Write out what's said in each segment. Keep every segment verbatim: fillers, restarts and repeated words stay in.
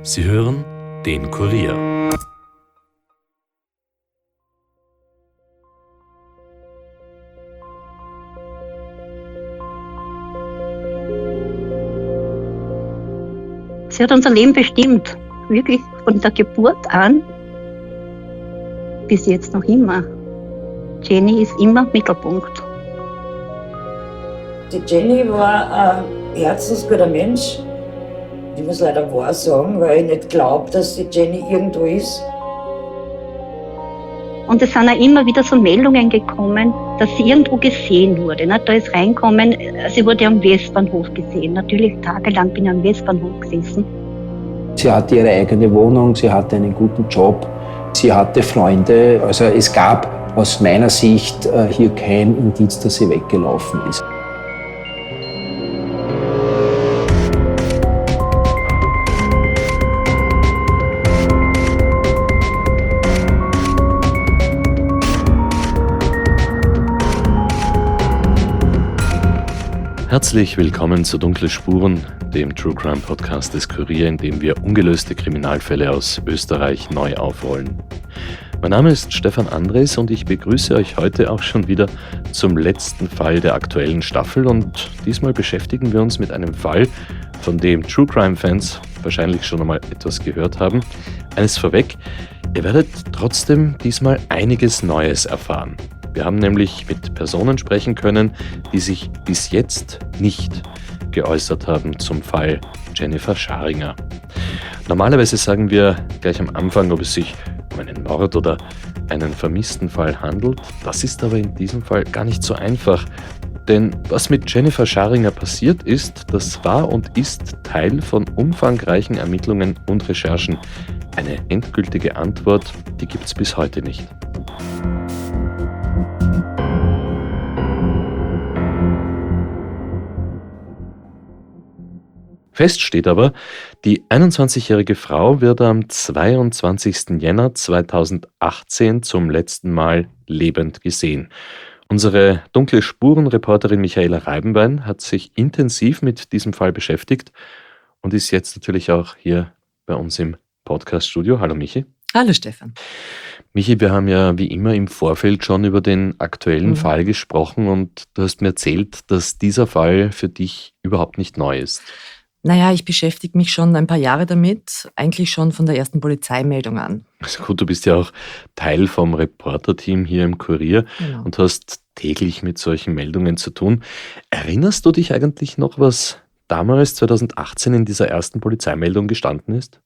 Sie hören den Kurier. Sie hat unser Leben bestimmt, wirklich von der Geburt an bis jetzt noch immer. Jenny ist immer Mittelpunkt. Die Jenny war ein herzensguter Mensch. Ich muss leider wahr sagen, weil ich nicht glaube, dass die Jenny irgendwo ist. Und es sind auch immer wieder so Meldungen gekommen, dass sie irgendwo gesehen wurde. Da ist reinkommen, sie wurde am Westbahnhof gesehen. Natürlich tagelang bin ich am Westbahnhof gesessen. Sie hatte ihre eigene Wohnung, sie hatte einen guten Job, sie hatte Freunde. Also es gab aus meiner Sicht hier kein Indiz, dass sie weggelaufen ist. Herzlich willkommen zu Dunkle Spuren, dem True Crime Podcast des Kurier, in dem wir ungelöste Kriminalfälle aus Österreich neu aufrollen. Mein Name ist Stefan Andres und ich begrüße euch heute auch schon wieder zum letzten Fall der aktuellen Staffel, und diesmal beschäftigen wir uns mit einem Fall, von dem True Crime Fans wahrscheinlich schon einmal etwas gehört haben. Eines vorweg, ihr werdet trotzdem diesmal einiges Neues erfahren. Wir haben nämlich mit Personen sprechen können, die sich bis jetzt nicht geäußert haben zum Fall Jennifer Scharinger. Normalerweise sagen wir gleich am Anfang, ob es sich um einen Mord oder einen vermissten Fall handelt. Das ist aber in diesem Fall gar nicht so einfach. Denn was mit Jennifer Scharinger passiert ist, das war und ist Teil von umfangreichen Ermittlungen und Recherchen. Eine endgültige Antwort, die gibt es bis heute nicht. Fest steht aber, die einundzwanzigjährige Frau wird am zweiundzwanzigsten Jänner zweitausendachtzehn zum letzten Mal lebend gesehen. Unsere Dunkle Spuren-Reporterin Michaela Reibenbein hat sich intensiv mit diesem Fall beschäftigt und ist jetzt natürlich auch hier bei uns im Podcast-Studio. Hallo Michi. Hallo Stefan. Michi, wir haben ja wie immer im Vorfeld schon über den aktuellen Mhm. Fall gesprochen und du hast mir erzählt, dass dieser Fall für dich überhaupt nicht neu ist. Naja, ich beschäftige mich schon ein paar Jahre damit, eigentlich schon von der ersten Polizeimeldung an. Also gut, du bist ja auch Teil vom Reporter-Team hier im Kurier Genau. und hast täglich mit solchen Meldungen zu tun. Erinnerst du dich eigentlich noch, was damals zweitausendachtzehn in dieser ersten Polizeimeldung gestanden ist?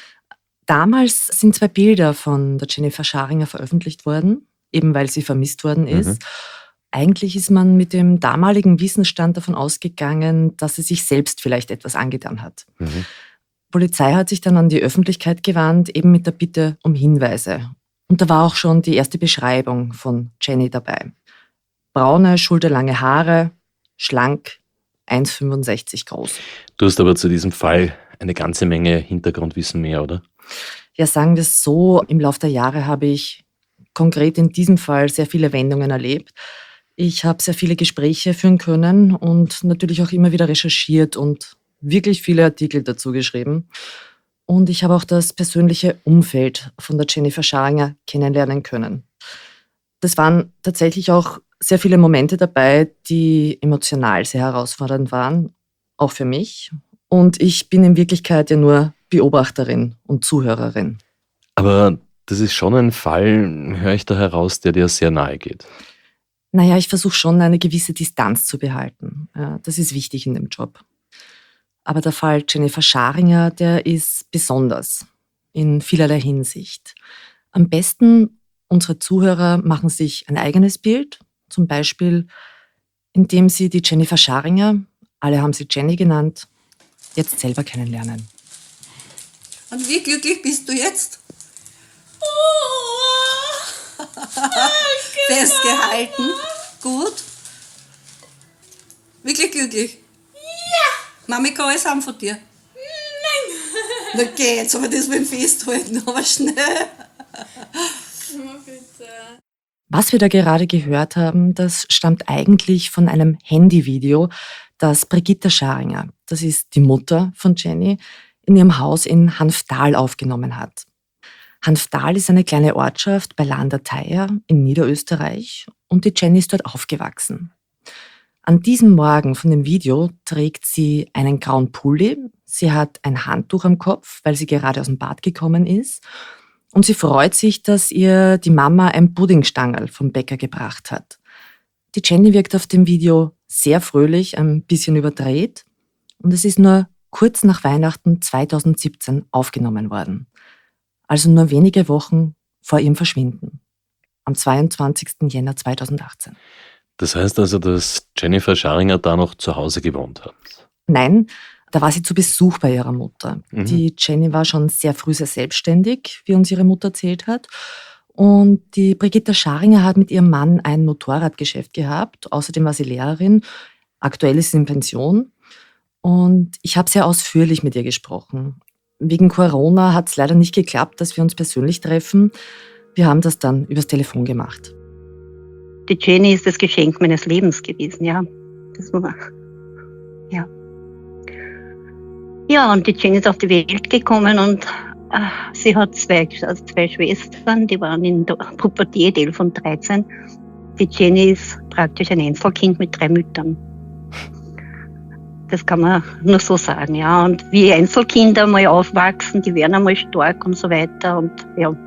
Damals sind zwei Bilder von der Jennifer Scharinger veröffentlicht worden, eben weil sie vermisst worden ist. Mhm. Eigentlich ist man mit dem damaligen Wissensstand davon ausgegangen, dass sie sich selbst vielleicht etwas angetan hat. Mhm. Die Polizei hat sich dann an die Öffentlichkeit gewandt, eben mit der Bitte um Hinweise. Und da war auch schon die erste Beschreibung von Jenny dabei. Braune, schulterlange Haare, schlank, eins Komma fünfundsechzig groß. Du hast aber zu diesem Fall eine ganze Menge Hintergrundwissen mehr, oder? Ja, sagen wir es so, im Laufe der Jahre habe ich konkret in diesem Fall sehr viele Wendungen erlebt. Ich habe sehr viele Gespräche führen können und natürlich auch immer wieder recherchiert und wirklich viele Artikel dazu geschrieben. Und ich habe auch das persönliche Umfeld von der Jennifer Scharinger kennenlernen können. Das waren tatsächlich auch sehr viele Momente dabei, die emotional sehr herausfordernd waren, auch für mich. Und ich bin in Wirklichkeit ja nur Beobachterin und Zuhörerin. Aber das ist schon ein Fall, höre ich da heraus, der dir sehr nahe geht. Naja, ich versuche schon, eine gewisse Distanz zu behalten. Ja, das ist wichtig in dem Job. Aber der Fall Jennifer Scharinger, der ist besonders in vielerlei Hinsicht. Am besten unsere Zuhörer machen sich ein eigenes Bild, zum Beispiel indem sie die Jennifer Scharinger, alle haben sie Jenny genannt, jetzt selber kennenlernen. Und wie glücklich bist du jetzt? Festgehalten. Gut. Wirklich glücklich? Ja. Mami kann alles haben von dir? Nein. Na geh, jetzt aber das beim Festhalten, aber schnell. Oh, bitte. Was wir da gerade gehört haben, das stammt eigentlich von einem Handyvideo, das Brigitta Scharinger, das ist die Mutter von Jenny, in ihrem Haus in Hanftal aufgenommen hat. Hanftal ist eine kleine Ortschaft bei Landerteier in Niederösterreich und die Jenny ist dort aufgewachsen. An diesem Morgen von dem Video trägt sie einen grauen Pulli, sie hat ein Handtuch am Kopf, weil sie gerade aus dem Bad gekommen ist und sie freut sich, dass ihr die Mama ein Puddingstangerl vom Bäcker gebracht hat. Die Jenny wirkt auf dem Video sehr fröhlich, ein bisschen überdreht und es ist nur kurz nach Weihnachten zweitausendsiebzehn aufgenommen worden. Also nur wenige Wochen vor ihrem Verschwinden, am zweiundzwanzigsten Jänner zweitausendachtzehn. Das heißt also, dass Jennifer Scharinger da noch zu Hause gewohnt hat? Nein, da war sie zu Besuch bei ihrer Mutter. Mhm. Die Jenny war schon sehr früh sehr selbstständig, wie uns ihre Mutter erzählt hat. Und die Brigitta Scharinger hat mit ihrem Mann ein Motorradgeschäft gehabt. Außerdem war sie Lehrerin. Aktuell ist sie in Pension. Und ich habe sehr ausführlich mit ihr gesprochen. Wegen Corona hat es leider nicht geklappt, dass wir uns persönlich treffen. Wir haben das dann übers Telefon gemacht. Die Jenny ist das Geschenk meines Lebens gewesen, ja. Das war, ja. Ja, und die Jenny ist auf die Welt gekommen und äh, sie hat zwei, also zwei Schwestern, die waren in der Pubertät, elf und dreizehn. Die Jenny ist praktisch ein Einzelkind mit drei Müttern. Das kann man nur so sagen, ja. Und wie Einzelkinder mal aufwachsen, die werden einmal stark und so weiter und ja.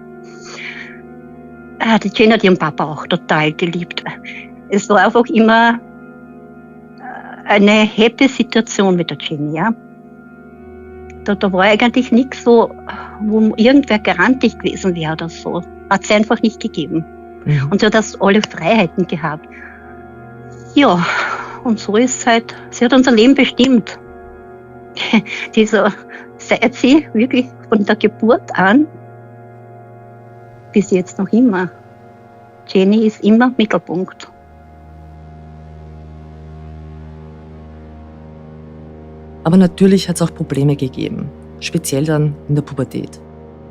Die Jenny hat ihren Papa auch total geliebt. Es war einfach immer eine happy Situation mit der Jenny, ja. Da, da war eigentlich nichts so, wo irgendwer garantig gewesen wäre oder so. Hat es einfach nicht gegeben. Mhm. Und sie hat das alle Freiheiten gehabt. Ja, und so ist es halt, sie hat unser Leben bestimmt. Dieser, seit sie wirklich von der Geburt an bis jetzt noch immer. Jenny ist immer Mittelpunkt. Aber natürlich hat es auch Probleme gegeben, speziell dann in der Pubertät.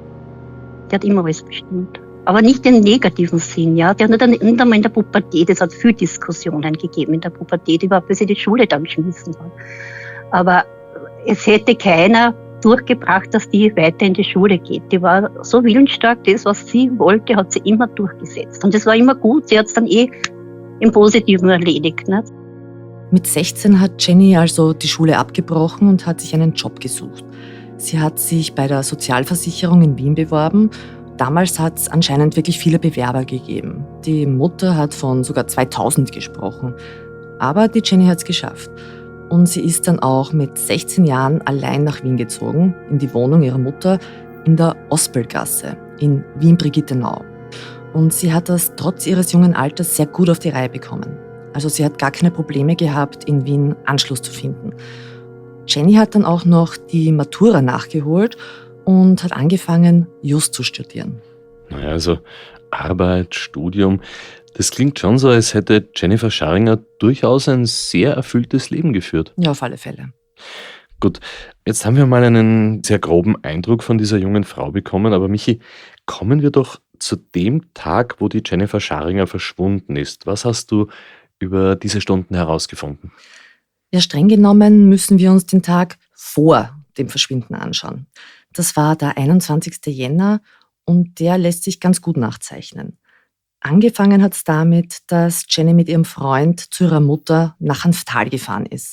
Die hat immer alles bestimmt. Aber nicht im negativen Sinn, ja. Die hat nicht einmal in der Pubertät, es hat viele Diskussionen gegeben in der Pubertät, überhaupt, bis sie die Schule dann geschmissen hat. Aber es hätte keiner durchgebracht, dass die weiter in die Schule geht. Die war so willensstark, das, was sie wollte, hat sie immer durchgesetzt. Und das war immer gut, sie hat es dann eh im Positiven erledigt. Ne? Mit sechzehn hat Jenny also die Schule abgebrochen und hat sich einen Job gesucht. Sie hat sich bei der Sozialversicherung in Wien beworben. Damals hat es anscheinend wirklich viele Bewerber gegeben. Die Mutter hat von sogar zweitausend gesprochen. Aber die Jenny hat es geschafft. Und sie ist dann auch mit sechzehn Jahren allein nach Wien gezogen, in die Wohnung ihrer Mutter in der Ospelgasse in Wien-Brigittenau. Und sie hat das trotz ihres jungen Alters sehr gut auf die Reihe bekommen. Also sie hat gar keine Probleme gehabt, in Wien Anschluss zu finden. Jenny hat dann auch noch die Matura nachgeholt und hat angefangen, Jus zu studieren. Naja, also Arbeit, Studium, das klingt schon so, als hätte Jennifer Scharinger durchaus ein sehr erfülltes Leben geführt. Ja, auf alle Fälle. Gut, jetzt haben wir mal einen sehr groben Eindruck von dieser jungen Frau bekommen, aber Michi, kommen wir doch zu dem Tag, wo die Jennifer Scharinger verschwunden ist. Was hast du über diese Stunden herausgefunden? Ja, streng genommen müssen wir uns den Tag vor dem Verschwinden anschauen. Das war der einundzwanzigsten Jänner und der lässt sich ganz gut nachzeichnen. Angefangen hat es damit, dass Jenny mit ihrem Freund zu ihrer Mutter nach Hanftal gefahren ist.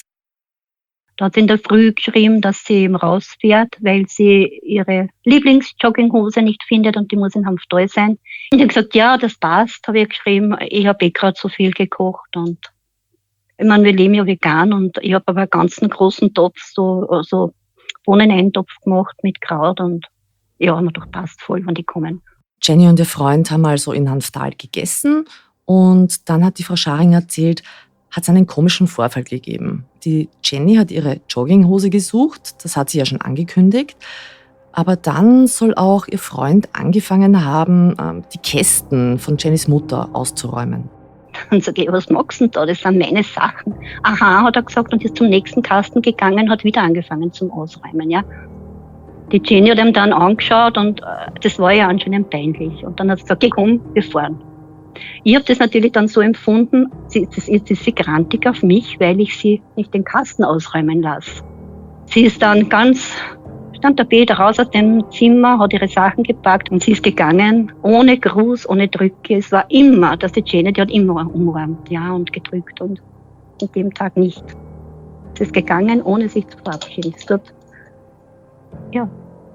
Da hat sie in der Früh geschrieben, dass sie eben rausfährt, weil sie ihre Lieblingsjogginghose nicht findet und die muss in Hanftal sein. Und ich habe gesagt, ja, das passt, habe ich geschrieben. Ich habe eh gerade so viel gekocht und ich meine, wir leben ja vegan und ich habe aber einen ganzen großen Topf, so, so Bohneneintopf gemacht mit Kraut und ja, haben wir doch passt voll, wenn die kommen. Jenny und ihr Freund haben also in Hanftal gegessen und dann hat die Frau Scharinger erzählt, hat es einen komischen Vorfall gegeben. Die Jenny hat ihre Jogginghose gesucht, das hat sie ja schon angekündigt, aber dann soll auch ihr Freund angefangen haben, die Kästen von Jennys Mutter auszuräumen. Dann sage ich, was magst du denn da? Das sind meine Sachen. Aha, hat er gesagt und ist zum nächsten Kasten gegangen, hat wieder angefangen zum Ausräumen, ja. Die Jenny hat ihm dann angeschaut und äh, das war ja anscheinend peinlich. Und dann hat sie gesagt, geh komm, wir fahren. Ich habe das natürlich dann so empfunden, sie, das ist, ist sie grantig auf mich, weil ich sie nicht den Kasten ausräumen lasse. Sie ist dann ganz dann der Peter raus aus dem Zimmer, hat ihre Sachen gepackt und sie ist gegangen, ohne Gruß, ohne Drücke. Es war immer, dass die Jenny, die hat immer umarmt, ja, und gedrückt und an dem Tag nicht. Sie ist gegangen, ohne sich zu verabschieden. Es wird, ja,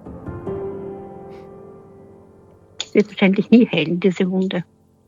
es wird wahrscheinlich nie heilen, diese Wunde.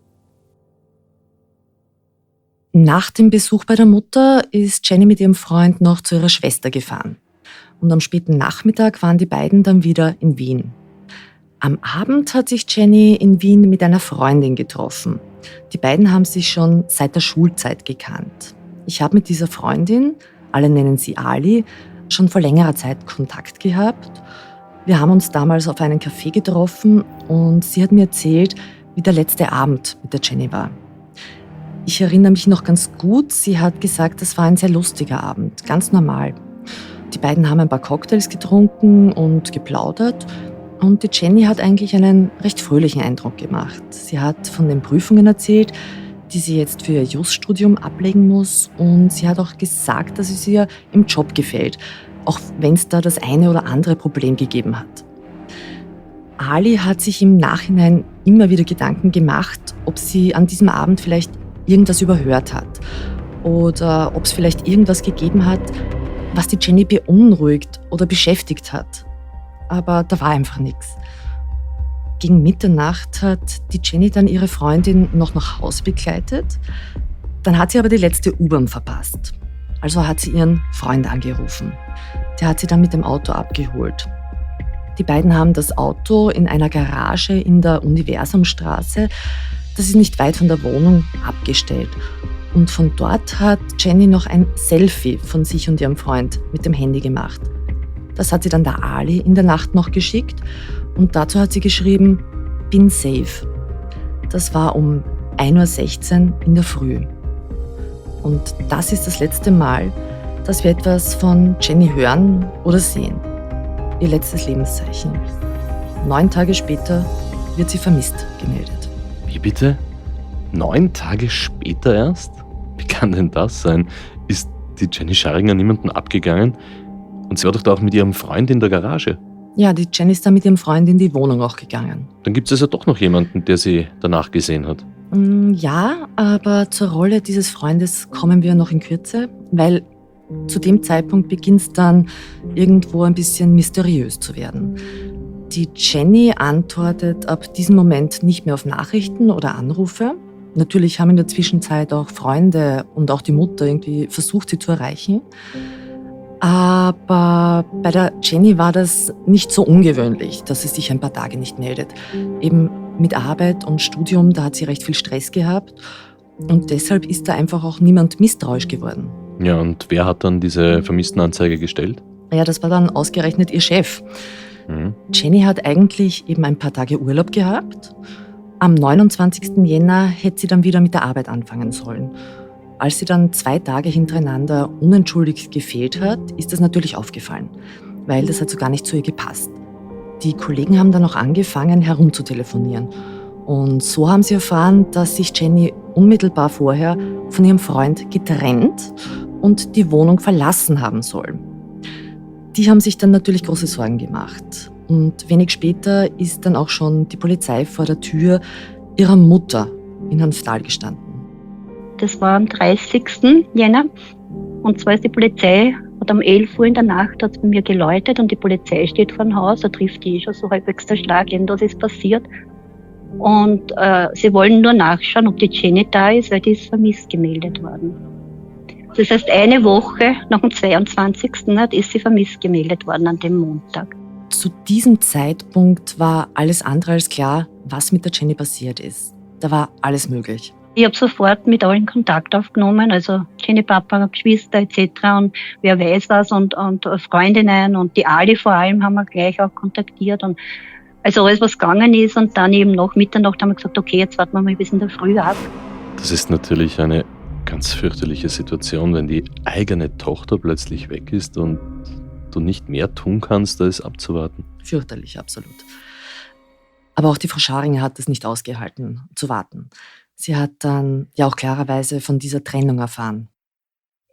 Nach dem Besuch bei der Mutter ist Jenny mit ihrem Freund noch zu ihrer Schwester gefahren. Und am späten Nachmittag waren die beiden dann wieder in Wien. Am Abend hat sich Jenny in Wien mit einer Freundin getroffen. Die beiden haben sich schon seit der Schulzeit gekannt. Ich habe mit dieser Freundin, alle nennen sie Ali, schon vor längerer Zeit Kontakt gehabt. Wir haben uns damals auf einen Café getroffen und sie hat mir erzählt, wie der letzte Abend mit der Jenny war. Ich erinnere mich noch ganz gut, sie hat gesagt, das war ein sehr lustiger Abend, ganz normal. Die beiden haben ein paar Cocktails getrunken und geplaudert und die Jenny hat eigentlich einen recht fröhlichen Eindruck gemacht. Sie hat von den Prüfungen erzählt, die sie jetzt für ihr Jus-Studium ablegen muss und sie hat auch gesagt, dass es ihr im Job gefällt, auch wenn es da das eine oder andere Problem gegeben hat. Ali hat sich im Nachhinein immer wieder Gedanken gemacht, ob sie an diesem Abend vielleicht irgendwas überhört hat oder ob es vielleicht irgendwas gegeben hat, was die Jenny beunruhigt oder beschäftigt hat. Aber da war einfach nichts. Gegen Mitternacht hat die Jenny dann ihre Freundin noch nach Hause begleitet. Dann hat sie aber die letzte U-Bahn verpasst. Also hat sie ihren Freund angerufen. Der hat sie dann mit dem Auto abgeholt. Die beiden haben das Auto in einer Garage in der Universumstraße, das ist nicht weit von der Wohnung, abgestellt. Und von dort hat Jenny noch ein Selfie von sich und ihrem Freund mit dem Handy gemacht. Das hat sie dann der Ali in der Nacht noch geschickt und dazu hat sie geschrieben, bin safe. Das war um ein Uhr sechzehn in der Früh. Und das ist das letzte Mal, dass wir etwas von Jenny hören oder sehen. Ihr letztes Lebenszeichen. Neun Tage später wird sie vermisst gemeldet. Wie bitte? Neun Tage später erst? Wie kann denn das sein? Ist die Jenny Scharinger niemanden abgegangen? Und sie war doch da auch mit ihrem Freund in der Garage. Ja, die Jenny ist dann mit ihrem Freund in die Wohnung auch gegangen. Dann gibt es also doch noch jemanden, der sie danach gesehen hat. Mm, Ja, aber zur Rolle dieses Freundes kommen wir noch in Kürze, weil zu dem Zeitpunkt beginnt es dann irgendwo ein bisschen mysteriös zu werden. Die Jenny antwortet ab diesem Moment nicht mehr auf Nachrichten oder Anrufe. Natürlich haben in der Zwischenzeit auch Freunde und auch die Mutter irgendwie versucht, sie zu erreichen. Aber bei der Jenny war das nicht so ungewöhnlich, dass sie sich ein paar Tage nicht meldet. Eben mit Arbeit und Studium, da hat sie recht viel Stress gehabt. Und deshalb ist da einfach auch niemand misstrauisch geworden. Ja, und wer hat dann diese Vermisstenanzeige gestellt? Ja, das war dann ausgerechnet ihr Chef. Mhm. Jenny hat eigentlich eben ein paar Tage Urlaub gehabt. Am neunundzwanzigsten Jänner hätte sie dann wieder mit der Arbeit anfangen sollen. Als sie dann zwei Tage hintereinander unentschuldigt gefehlt hat, ist das natürlich aufgefallen, weil das hat so gar nicht zu ihr gepasst. Die Kollegen haben dann auch angefangen, herumzutelefonieren. Und so haben sie erfahren, dass sich Jenny unmittelbar vorher von ihrem Freund getrennt und die Wohnung verlassen haben soll. Die haben sich dann natürlich große Sorgen gemacht. Und wenig später ist dann auch schon die Polizei vor der Tür ihrer Mutter in Hanftal gestanden. Das war am dreißigsten Jänner. Und zwar ist die Polizei, hat um elf Uhr in der Nacht hat's bei mir geläutet und die Polizei steht vor dem Haus, da trifft die schon so halbwegs der Schlag, irgendwas ist passiert. Und äh, sie wollen nur nachschauen, ob die Jenny da ist, weil die ist vermisst gemeldet worden. Das heißt, eine Woche nach dem zweiundzwanzigsten ist sie vermisst gemeldet worden an dem Montag. Zu diesem Zeitpunkt war alles andere als klar, was mit der Jenny passiert ist. Da war alles möglich. Ich habe sofort mit allen Kontakt aufgenommen, also Jenny Papa, Geschwister et cetera und wer weiß was und, und Freundinnen und die Ali vor allem haben wir gleich auch kontaktiert und also alles, was gegangen ist und dann eben nach Mitternacht haben wir gesagt, okay, jetzt warten wir mal bis in der Früh ab. Das ist natürlich eine ganz fürchterliche Situation, wenn die eigene Tochter plötzlich weg ist und du nicht mehr tun kannst, als abzuwarten. Fürchterlich, absolut. Aber auch die Frau Scharinger hat es nicht ausgehalten, zu warten. Sie hat dann ja auch klarerweise von dieser Trennung erfahren.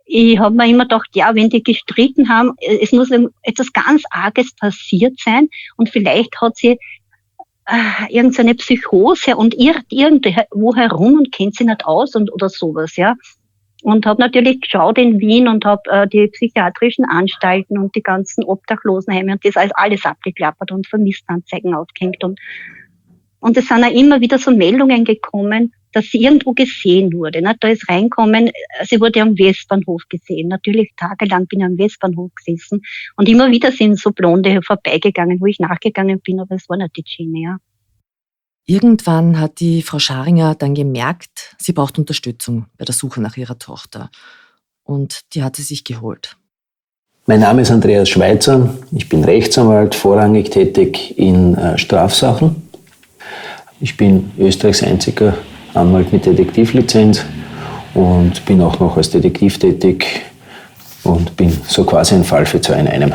ich habe mir immer gedacht, ja, wenn die gestritten haben, es muss etwas ganz Arges passiert sein und vielleicht hat sie äh, irgendeine Psychose und irrt irgendwo herum und kennt sie nicht aus und oder sowas, ja. Und habe natürlich geschaut in Wien und habe äh, die psychiatrischen Anstalten und die ganzen Obdachlosenheime und das alles, alles abgeklappert und Vermisstenanzeigen aufgehängt. Und, und es sind auch immer wieder so Meldungen gekommen, dass sie irgendwo gesehen wurde. Ne? Da ist reinkommen, sie wurde am Westbahnhof gesehen. Natürlich tagelang bin ich am Westbahnhof gesessen. Und immer wieder sind so Blonde vorbeigegangen, wo ich nachgegangen bin, aber es war nicht die Jenny, ja. Irgendwann hat die Frau Scharinger dann gemerkt, sie braucht Unterstützung bei der Suche nach ihrer Tochter. Und die hat sie sich geholt. Mein Name ist Andreas Schweitzer. Ich bin Rechtsanwalt, vorrangig tätig in äh, Strafsachen. Ich bin Österreichs einziger Anwalt mit Detektivlizenz und bin auch noch als Detektiv tätig und bin so quasi ein Fall für zwei in einem.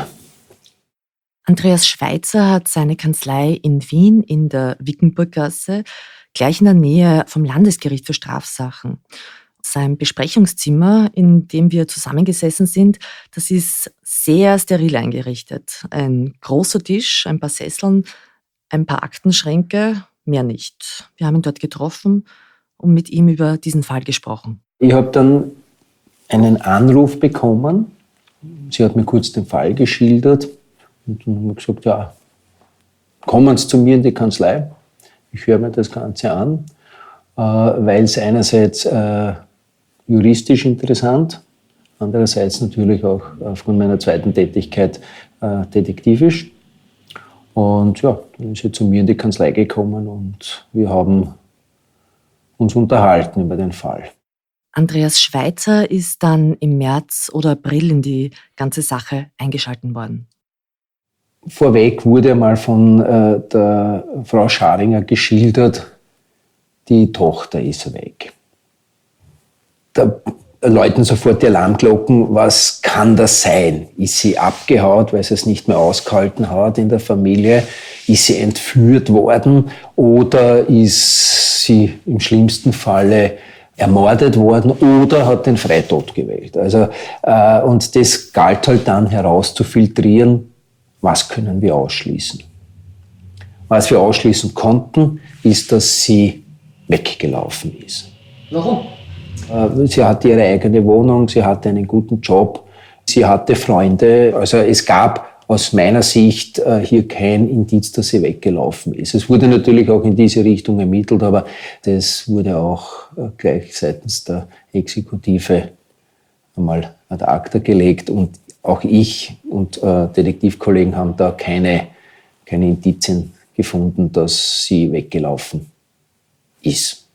Andreas Schweitzer hat seine Kanzlei in Wien in der Wickenburggasse, gleich in der Nähe vom Landesgericht für Strafsachen. Sein Besprechungszimmer, in dem wir zusammengesessen sind, das ist sehr steril eingerichtet. Ein großer Tisch, ein paar Sesseln, ein paar Aktenschränke, mehr nicht. Wir haben ihn dort getroffen und mit ihm über diesen Fall gesprochen. Ich habe dann einen Anruf bekommen. Sie hat mir kurz den Fall geschildert. Und dann haben wir gesagt, ja, kommen Sie zu mir in die Kanzlei. Ich höre mir das Ganze an, äh, weil es einerseits äh, juristisch interessant, andererseits natürlich auch aufgrund meiner zweiten Tätigkeit äh, detektivisch. Und ja, dann ist sie zu mir in die Kanzlei gekommen und wir haben uns unterhalten über den Fall. Andreas Schweitzer ist dann im März oder April in die ganze Sache eingeschalten worden. Vorweg wurde einmal von äh, der Frau Scharinger geschildert, die Tochter ist weg. Da läuten sofort die Alarmglocken, was kann das sein? Ist sie abgehaut, weil sie es nicht mehr ausgehalten hat in der Familie? Ist sie entführt worden oder ist sie im schlimmsten Falle ermordet worden oder hat den Freitod gewählt? Also, äh, und das galt halt dann herauszufiltrieren, was können wir ausschließen? Was wir ausschließen konnten, ist, dass sie weggelaufen ist. Warum? Sie hatte ihre eigene Wohnung, sie hatte einen guten Job, sie hatte Freunde. Also es gab aus meiner Sicht hier kein Indiz, dass sie weggelaufen ist. Es wurde natürlich auch in diese Richtung ermittelt, aber das wurde auch gleich seitens der Exekutive einmal ad acta gelegt. Und auch ich und äh, Detektivkollegen haben da keine, keine Indizien gefunden, dass sie weggelaufen ist.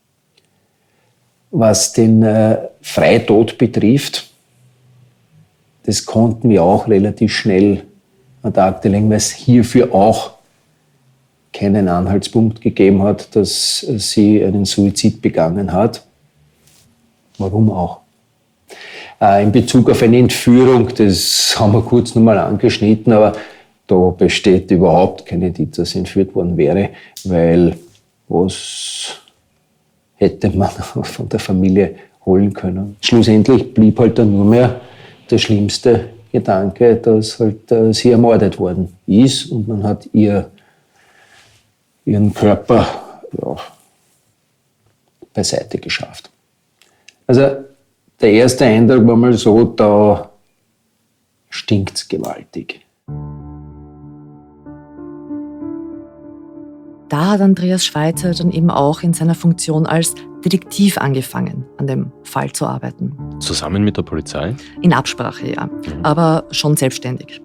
Was den äh, Freitod betrifft, das konnten wir auch relativ schnell ad acta legen, weil es hierfür auch keinen Anhaltspunkt gegeben hat, dass sie einen Suizid begangen hat. Warum auch? In Bezug auf eine Entführung, das haben wir kurz nochmal angeschnitten, aber da besteht überhaupt kein Indiz, dass sie entführt worden wäre, weil was hätte man von der Familie holen können. Schlussendlich blieb halt dann nur mehr der schlimmste Gedanke, dass halt äh, sie ermordet worden ist und man hat ihr ihren Körper ja, beiseite geschafft. Also der erste Eindruck war mal so, da stinkt's gewaltig. Da hat Andreas Schweitzer dann eben auch in seiner Funktion als Detektiv angefangen, an dem Fall zu arbeiten. Zusammen mit der Polizei? In Absprache, ja, mhm. aber schon selbstständig.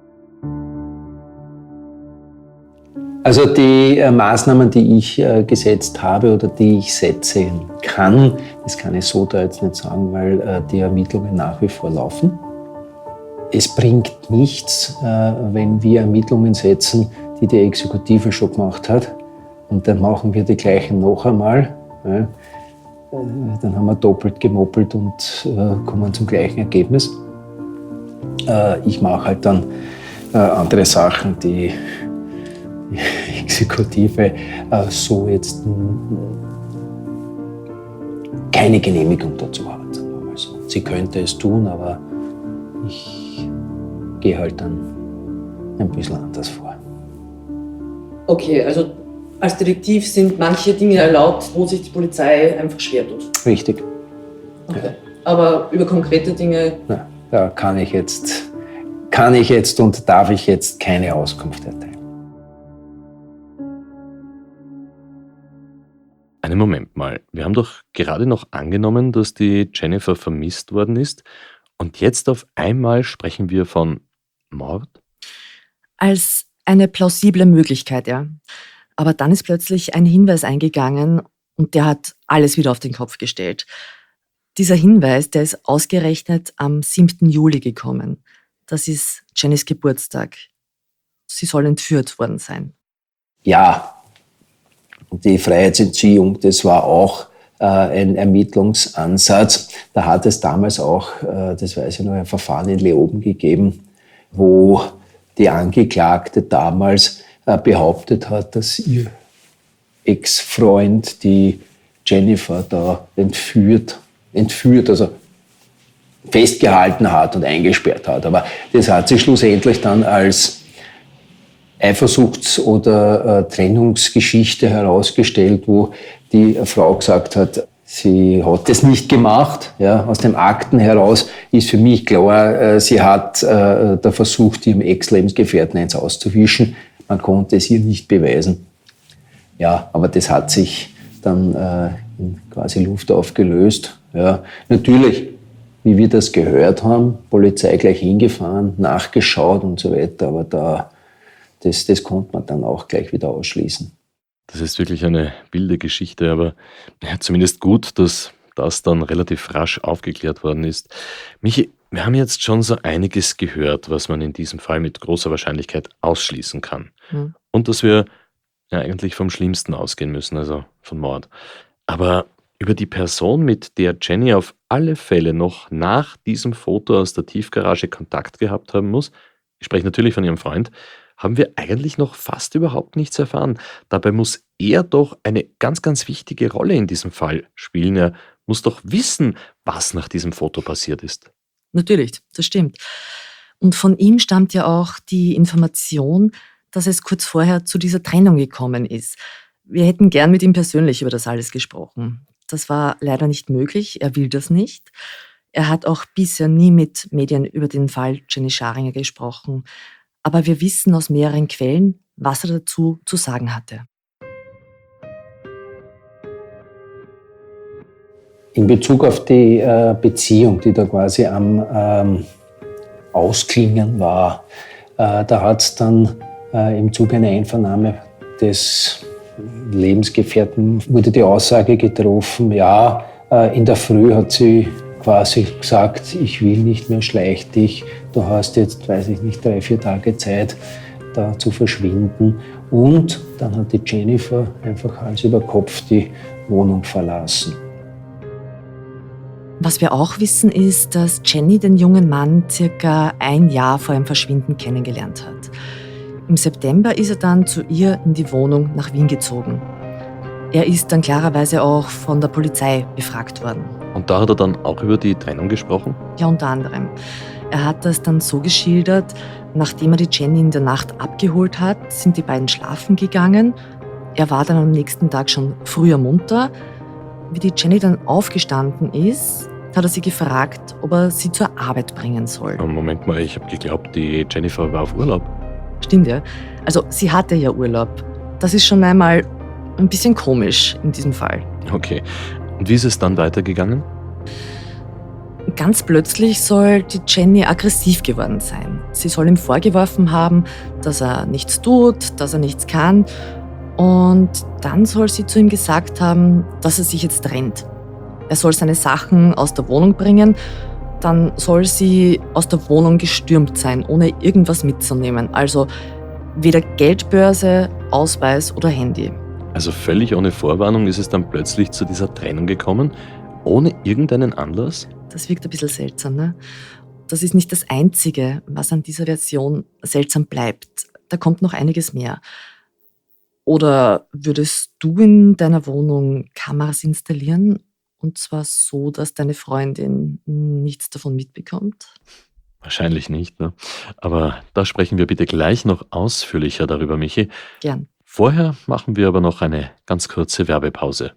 Also die äh, Maßnahmen, die ich äh, gesetzt habe oder die ich setzen kann, das kann ich so da jetzt nicht sagen, weil äh, die Ermittlungen nach wie vor laufen. Es bringt nichts, äh, wenn wir Ermittlungen setzen, die die Exekutive schon gemacht hat und dann machen wir die gleichen noch einmal. Ja. Äh, dann haben wir doppelt gemoppelt und äh, kommen zum gleichen Ergebnis. Äh, ich mache halt dann äh, andere Sachen, die Exekutive äh, so jetzt n- keine Genehmigung dazu hat, sagen wir mal so. sie könnte es tun, aber ich gehe halt dann ein bisschen anders vor. Okay, also als Detektiv sind manche Dinge erlaubt, wo sich die Polizei einfach schwer tut. Richtig. Okay. Ja. Aber über konkrete Dinge... Na, da kann ich jetzt, kann ich jetzt und darf ich jetzt keine Auskunft erteilen. Einen Moment mal. Wir haben doch gerade noch angenommen, dass die Jennifer vermisst worden ist. Und jetzt auf einmal sprechen wir von Mord? Als eine plausible Möglichkeit, ja. Aber dann ist plötzlich ein Hinweis eingegangen und der hat alles wieder auf den Kopf gestellt. Dieser Hinweis, der ist ausgerechnet am siebten Juli gekommen. Das ist Jennys Geburtstag. Sie soll entführt worden sein. Ja, die Freiheitsentziehung, das war auch äh, ein Ermittlungsansatz. Da hat es damals auch, äh, das weiß ich noch, ein Verfahren in Leoben gegeben, wo die Angeklagte damals äh, behauptet hat, dass ihr Ex-Freund die Jennifer da entführt, entführt, also festgehalten hat und eingesperrt hat. Aber das hat sich schlussendlich dann als Eifersuchts- oder äh, Trennungsgeschichte herausgestellt, wo die Frau gesagt hat, sie hat das nicht gemacht. Ja, aus den Akten heraus ist für mich klar, äh, sie hat äh, da versucht, ihrem Ex-Lebensgefährten eins auszuwischen. Man konnte es ihr nicht beweisen. Ja, aber das hat sich dann äh, in quasi Luft aufgelöst. Ja, natürlich, wie wir das gehört haben, Polizei gleich hingefahren, nachgeschaut und so weiter, aber da Das, das konnte man dann auch gleich wieder ausschließen. Das ist wirklich eine wilde Geschichte, aber ja, zumindest gut, dass das dann relativ rasch aufgeklärt worden ist. Michi, wir haben jetzt schon so einiges gehört, was man in diesem Fall mit großer Wahrscheinlichkeit ausschließen kann. Hm. Und dass wir ja eigentlich vom Schlimmsten ausgehen müssen, also von Mord. Aber über die Person, mit der Jenny auf alle Fälle noch nach diesem Foto aus der Tiefgarage Kontakt gehabt haben muss, ich spreche natürlich von ihrem Freund, haben wir eigentlich noch fast überhaupt nichts erfahren. Dabei muss er doch eine ganz, ganz wichtige Rolle in diesem Fall spielen. Er muss doch wissen, was nach diesem Foto passiert ist. Natürlich, das stimmt. Und von ihm stammt ja auch die Information, dass es kurz vorher zu dieser Trennung gekommen ist. Wir hätten gern mit ihm persönlich über das alles gesprochen. Das war leider nicht möglich, er will das nicht. Er hat auch bisher nie mit Medien über den Fall Jenny Scharinger gesprochen. Aber wir wissen aus mehreren Quellen, was er dazu zu sagen hatte. In Bezug auf die äh, Beziehung, die da quasi am ähm, Ausklingen war, äh, da hat es dann äh, im Zuge einer Einvernahme des Lebensgefährten wurde die Aussage getroffen, ja, äh, in der Früh hat sie quasi gesagt, ich will nicht mehr, schleich dich, du hast jetzt, weiß ich nicht, drei, vier Tage Zeit, da zu verschwinden. Und dann hat die Jennifer einfach Hals über Kopf die Wohnung verlassen. Was wir auch wissen ist, dass Jenny den jungen Mann circa ein Jahr vor ihrem Verschwinden kennengelernt hat. Im September ist er dann zu ihr in die Wohnung nach Wien gezogen. Er ist dann klarerweise auch von der Polizei befragt worden. Und da hat er dann auch über die Trennung gesprochen? Ja, unter anderem. Er hat das dann so geschildert, nachdem er die Jenny in der Nacht abgeholt hat, sind die beiden schlafen gegangen. Er war dann am nächsten Tag schon früher munter. Wie die Jenny dann aufgestanden ist, hat er sie gefragt, ob er sie zur Arbeit bringen soll. Moment mal, ich habe geglaubt, die Jennifer war auf Urlaub. Stimmt ja. Also sie hatte ja Urlaub. Das ist schon einmal ein bisschen komisch in diesem Fall. Okay. Und wie ist es dann weitergegangen? Ganz plötzlich soll die Jenny aggressiv geworden sein. Sie soll ihm vorgeworfen haben, dass er nichts tut, dass er nichts kann. Und dann soll sie zu ihm gesagt haben, dass er sich jetzt trennt. Er soll seine Sachen aus der Wohnung bringen. Dann soll sie aus der Wohnung gestürmt sein, ohne irgendwas mitzunehmen. Also weder Geldbörse, Ausweis oder Handy. Also völlig ohne Vorwarnung ist es dann plötzlich zu dieser Trennung gekommen, ohne irgendeinen Anlass? Das wirkt ein bisschen seltsam, ne? Das ist nicht das Einzige, was an dieser Version seltsam bleibt. Da kommt noch einiges mehr. Oder würdest du in deiner Wohnung Kameras installieren Und zwar so, dass deine Freundin nichts davon mitbekommt? Wahrscheinlich nicht, ne? Aber da sprechen wir bitte gleich noch ausführlicher darüber, Michi. Gern. Vorher machen wir aber noch eine ganz kurze Werbepause.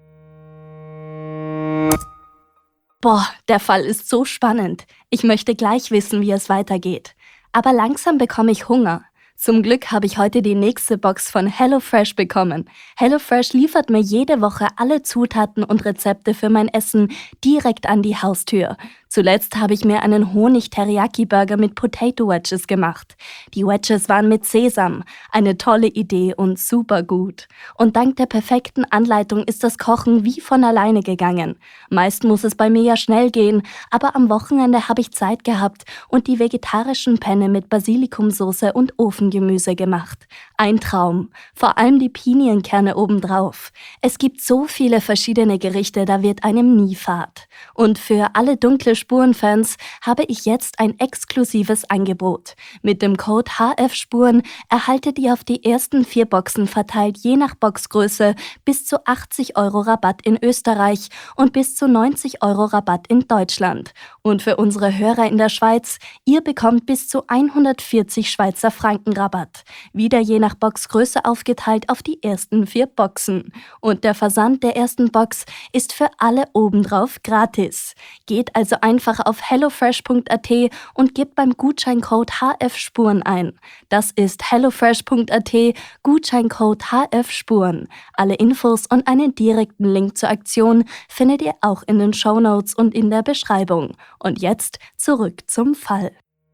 Boah, der Fall ist so spannend. Ich möchte gleich wissen, wie es weitergeht. Aber langsam bekomme ich Hunger. Zum Glück habe ich heute die nächste Box von HelloFresh bekommen. HelloFresh liefert mir jede Woche alle Zutaten und Rezepte für mein Essen direkt an die Haustür. Zuletzt habe ich mir einen Honig-Teriyaki-Burger mit Potato Wedges gemacht. Die Wedges waren mit Sesam. Eine tolle Idee und super gut. Und dank der perfekten Anleitung ist das Kochen wie von alleine gegangen. Meist muss es bei mir ja schnell gehen, aber am Wochenende habe ich Zeit gehabt und die vegetarischen Penne mit Basilikumsoße und Ofengemüse gemacht. Ein Traum. Vor allem die Pinienkerne obendrauf. Es gibt so viele verschiedene Gerichte, da wird einem nie fad. Und für alle dunkle Spuren-Fans habe ich jetzt ein exklusives Angebot. Mit dem Code H F Spuren erhaltet ihr auf die ersten vier Boxen verteilt je nach Boxgröße bis zu achtzig Euro Rabatt in Österreich und bis zu neunzig Euro Rabatt in Deutschland. Und für unsere Hörer in der Schweiz, ihr bekommt bis zu hundertvierzig Schweizer Franken Rabatt. Wieder je nach Boxgröße aufgeteilt auf die ersten vier Boxen. Und der Versand der ersten Box ist für alle obendrauf gratis. Geht also einfach auf hellofresh punkt a t und gebt beim Gutscheincode H F Spuren ein. Das ist hellofresh punkt a t, Gutscheincode H F Spuren. Alle Infos und einen direkten Link zur Aktion findet ihr auch in den Shownotes und in der Beschreibung. Und jetzt zurück zum Fall.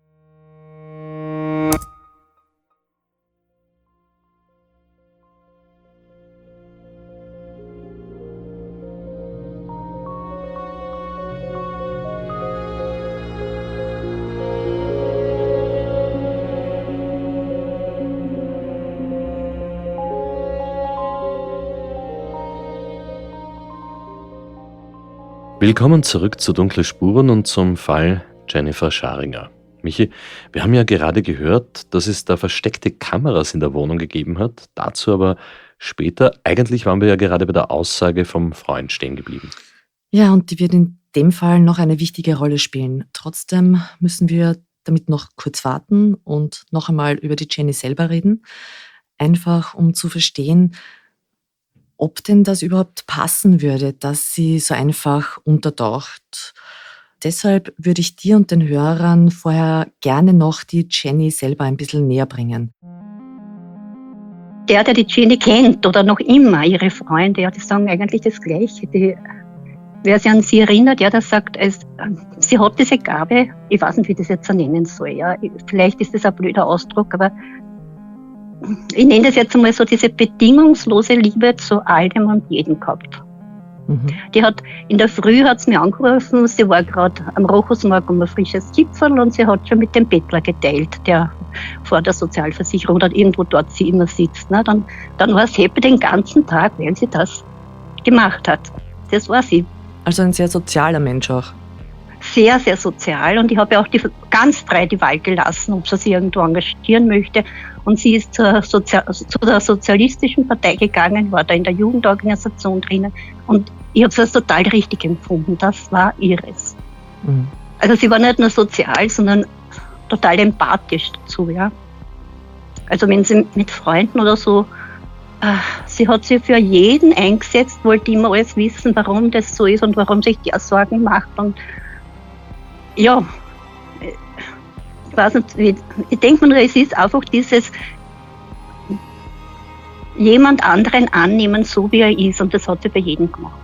Willkommen zurück zu Dunkle Spuren und zum Fall Jennifer Scharinger. Michi, wir haben ja gerade gehört, dass es da versteckte Kameras in der Wohnung gegeben hat. Dazu aber später. Eigentlich waren wir ja gerade bei der Aussage vom Freund stehen geblieben. Ja, und die wird in dem Fall noch eine wichtige Rolle spielen. Trotzdem müssen wir damit noch kurz warten und noch einmal über die Jenny selber reden. Einfach um zu verstehen, ob denn das überhaupt passen würde, dass sie so einfach untertaucht. Deshalb würde ich dir und den Hörern vorher gerne noch die Jenny selber ein bisschen näher bringen. Der, der die Jenny kennt oder noch immer ihre Freunde, ja, die sagen eigentlich das Gleiche. Die, wer sich an sie erinnert, ja, der sagt, es, sie hat diese Gabe, ich weiß nicht, wie ich das jetzt nennen soll. Ja. Vielleicht ist das ein blöder Ausdruck, aber ich nenne das jetzt einmal so diese bedingungslose Liebe zu allem und jedem gehabt. Mhm. Die hat, in der Früh hat sie mich angerufen, sie war gerade am Rochusmarkt um ein frisches Gipfel und sie hat schon mit dem Bettler geteilt, der vor der Sozialversicherung oder irgendwo dort sie immer sitzt. Ne? Dann, dann war sie happy den ganzen Tag, weil sie das gemacht hat. Das war sie. Also ein sehr sozialer Mensch auch. Sehr, sehr sozial und ich habe ja auch die, ganz frei die Wahl gelassen, ob sie sich irgendwo engagieren möchte. Und sie ist zur, Sozial- zu der Sozialistischen Partei gegangen, war da in der Jugendorganisation drinnen und ich habe es als total richtig empfunden. Das war ihres. Mhm. Also sie war nicht nur sozial, sondern total empathisch dazu. Ja. Also wenn sie mit Freunden oder so, äh, sie hat sich für jeden eingesetzt, wollte immer alles wissen, warum das so ist und warum sich der Sorgen macht. Und ja, ich weiß nicht, ich, ich denke mir, es ist einfach dieses jemand anderen annehmen, so wie er ist, und das hat sie bei jedem gemacht.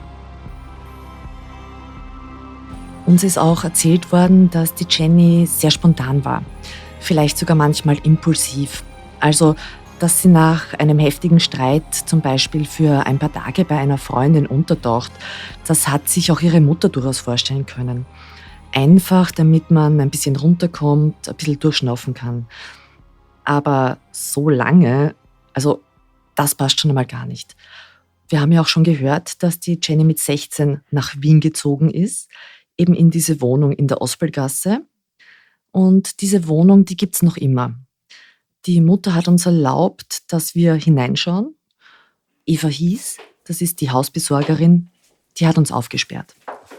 Uns ist auch erzählt worden, dass die Jenny sehr spontan war, vielleicht sogar manchmal impulsiv. Also, dass sie nach einem heftigen Streit zum Beispiel für ein paar Tage bei einer Freundin untertaucht, das hat sich auch ihre Mutter durchaus vorstellen können. Einfach, damit man ein bisschen runterkommt, ein bisschen durchschnaufen kann. Aber so lange, also das passt schon einmal gar nicht. Wir haben ja auch schon gehört, dass die Jenny mit sechzehn nach Wien gezogen ist, eben in diese Wohnung in der Ospelgasse. Und diese Wohnung, die gibt's noch immer. Die Mutter hat uns erlaubt, dass wir hineinschauen. Eva Hies, das ist die Hausbesorgerin, Die hat uns aufgesperrt.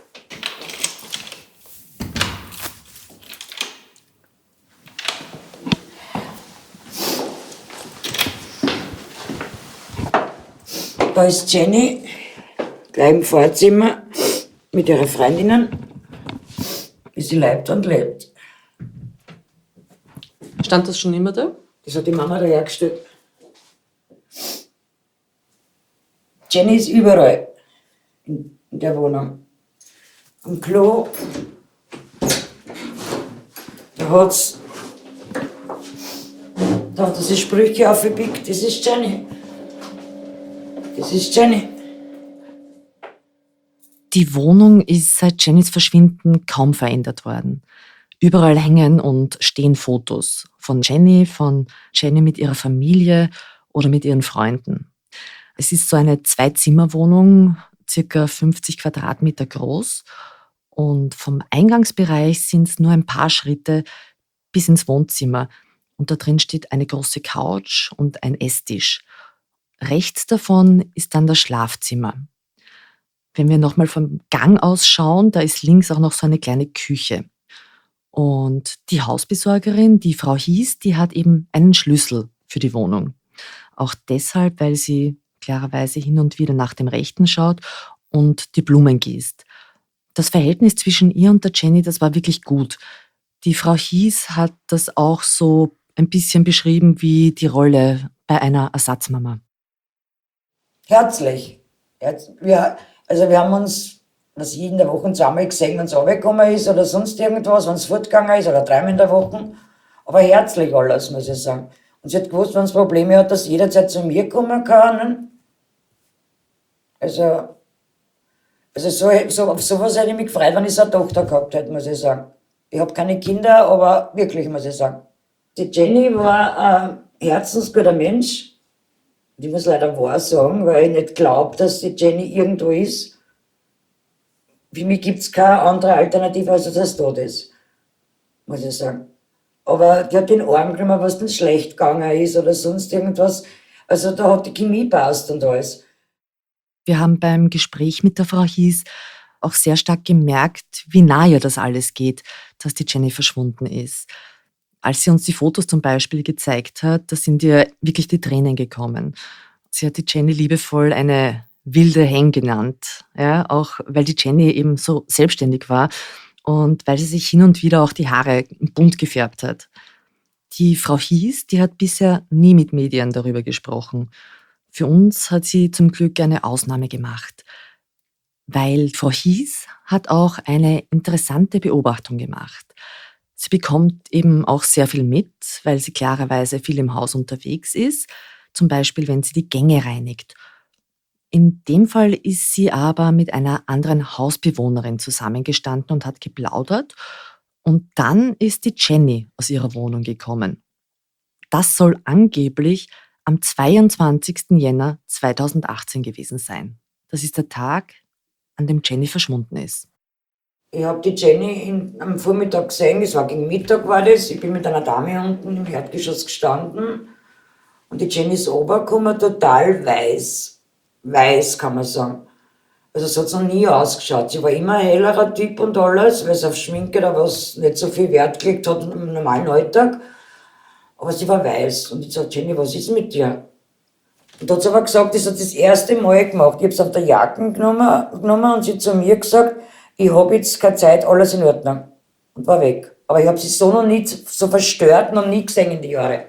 Da ist Jenny, gleich im Vorzimmer, mit ihren Freundinnen, wie sie lebt und lebt. Stand das schon immer da? Das hat die Mama da hergestellt. Jenny ist überall in, in der Wohnung. Am Klo, da hat's, da hat sie Sprüche aufgepickt. Das ist Jenny. Das ist Jenny. Die Wohnung ist seit Jennys Verschwinden kaum verändert worden. Überall hängen und stehen Fotos von Jenny, von Jenny mit ihrer Familie oder mit ihren Freunden. Es ist so eine Zwei-Zimmer-Wohnung, circa fünfzig Quadratmeter groß. Und vom Eingangsbereich sind es nur ein paar Schritte bis ins Wohnzimmer. Und da drin steht eine große Couch und ein Esstisch. Rechts davon ist dann das Schlafzimmer. Wenn wir nochmal vom Gang aus schauen, da ist links auch noch so eine kleine Küche. Und die Hausbesorgerin, die Frau Hies, die hat eben einen Schlüssel für die Wohnung. Auch deshalb, weil sie klarerweise hin und wieder nach dem Rechten schaut und die Blumen gießt. Das Verhältnis zwischen ihr und der Jenny, das war wirklich gut. Die Frau Hies hat das auch so ein bisschen beschrieben wie die Rolle bei einer Ersatzmama. Herzlich. Herz, wir, also wir haben uns, was ich in der Woche zweimal gesehen, wenn es runtergekommen ist oder sonst irgendwas, wenn es fortgegangen ist oder dreimal in der Woche. Aber herzlich alles, muss ich sagen. Und sie hat gewusst, wenn es Probleme hat, dass sie jederzeit zu mir kommen kann. Also, also so, so, auf sowas hätte ich mich gefreut, wenn ich so eine Tochter gehabt hätte, muss ich sagen. Ich habe keine Kinder, aber wirklich, muss ich sagen. Die Jenny war ein herzensguter Mensch. Ich muss leider wahr sagen, weil ich nicht glaube, dass die Jenny irgendwo ist. Für mich gibt es keine andere Alternative, als dass das tot ist. Muss ich sagen. Aber die hat den Arm genommen, was nicht schlecht gegangen ist oder sonst irgendwas. Also da hat die Chemie passt und alles. Wir haben beim Gespräch mit der Frau Hies auch sehr stark gemerkt, wie nah ihr das alles geht, dass die Jenny verschwunden ist. Als sie uns die Fotos zum Beispiel gezeigt hat, da sind ihr wirklich die Tränen gekommen. Sie hat die Jenny liebevoll eine wilde Hen genannt, ja, auch weil die Jenny eben so selbstständig war und weil sie sich hin und wieder auch die Haare bunt gefärbt hat. Die Frau Hies, die hat bisher nie mit Medien darüber gesprochen. Für uns hat sie zum Glück eine Ausnahme gemacht, weil Frau Hies hat auch eine interessante Beobachtung gemacht. Sie bekommt eben auch sehr viel mit, weil sie klarerweise viel im Haus unterwegs ist, zum Beispiel wenn sie die Gänge reinigt. In dem Fall ist sie aber mit einer anderen Hausbewohnerin zusammengestanden und hat geplaudert. Und dann ist die Jenny aus ihrer Wohnung gekommen. Das soll angeblich am zweiundzwanzigsten Jänner zweitausendachtzehn gewesen sein. Das ist der Tag, an dem Jenny verschwunden ist. Ich habe die Jenny in, am Vormittag gesehen, es war gegen Mittag war das. Ich bin mit einer Dame unten im Erdgeschoss gestanden und die Jenny ist runtergekommen, total weiß. Weiß, kann man sagen. Also so hat es noch nie ausgeschaut. Sie war immer ein hellerer Typ und alles, weil sie auf Schminke da was nicht so viel Wert gelegt hat im normalen Alltag. Aber sie war weiß. Und ich sagte, Jenny, was ist mit dir? Und da hat sie aber gesagt, das hat sie das erste Mal gemacht. Ich habe es auf der Jacke genommen, genommen und sie hat zu mir gesagt, ich habe jetzt keine Zeit, alles in Ordnung. Und war weg. Aber ich habe sie so noch nie so verstört, noch nie gesehen in die Jahre.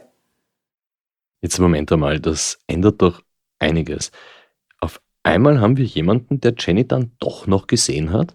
Jetzt Moment einmal, das ändert doch einiges. Auf einmal haben wir jemanden, der Jenny dann doch noch gesehen hat?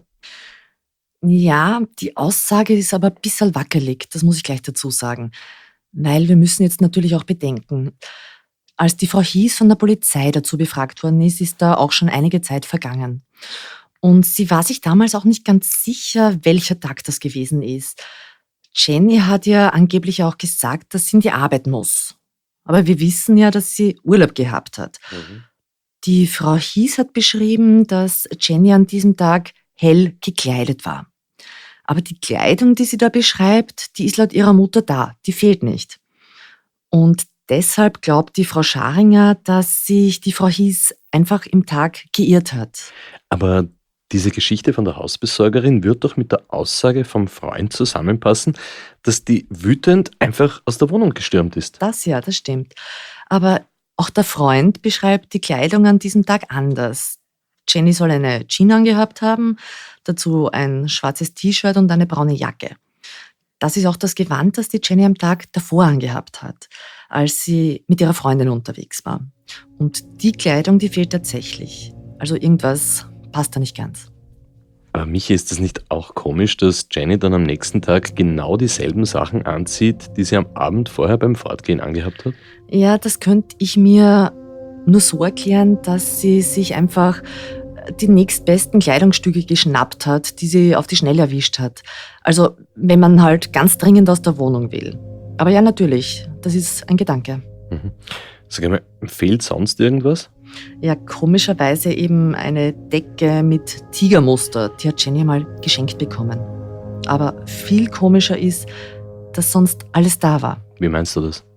Ja, die Aussage ist aber ein bisschen wackelig, das muss ich gleich dazu sagen. Weil wir müssen jetzt natürlich auch bedenken, als die Frau Hies von der Polizei dazu befragt worden ist, ist da auch schon einige Zeit vergangen. Und sie war sich damals auch nicht ganz sicher, welcher Tag das gewesen ist. Jenny hat ja angeblich auch gesagt, dass sie in die Arbeit muss. Aber wir wissen ja, dass sie Urlaub gehabt hat. Mhm. Die Frau Hies hat beschrieben, dass Jenny an diesem Tag hell gekleidet war. Aber die Kleidung, die sie da beschreibt, die ist laut ihrer Mutter da, die fehlt nicht. Und deshalb glaubt die Frau Scharinger, dass sich die Frau Hies einfach im Tag geirrt hat. Aber Diese Geschichte von der Hausbesorgerin wird doch mit der Aussage vom Freund zusammenpassen, dass die wütend einfach aus der Wohnung gestürmt ist. Das ja, das stimmt. Aber auch der Freund beschreibt die Kleidung an diesem Tag anders. Jenny soll eine Jeans angehabt haben, dazu ein schwarzes T-Shirt und eine braune Jacke. Das ist auch das Gewand, das die Jenny am Tag davor angehabt hat, als sie mit ihrer Freundin unterwegs war. Und die Kleidung, die fehlt tatsächlich. Also irgendwas passt da nicht ganz. Aber Michi, ist es nicht auch komisch, dass Jenny dann am nächsten Tag genau dieselben Sachen anzieht, die sie am Abend vorher beim Fortgehen angehabt hat? Ja, das könnte ich mir nur so erklären, dass sie sich einfach die nächstbesten Kleidungsstücke geschnappt hat, die sie auf die Schnelle erwischt hat. Also wenn man halt ganz dringend aus der Wohnung will. Aber ja, natürlich, das ist ein Gedanke. Mhm. Sag einmal, fehlt sonst irgendwas? Ja, komischerweise eben eine Decke mit Tigermuster, die hat Jenny mal geschenkt bekommen. Aber viel komischer ist, dass sonst alles da war. Wie meinst du das?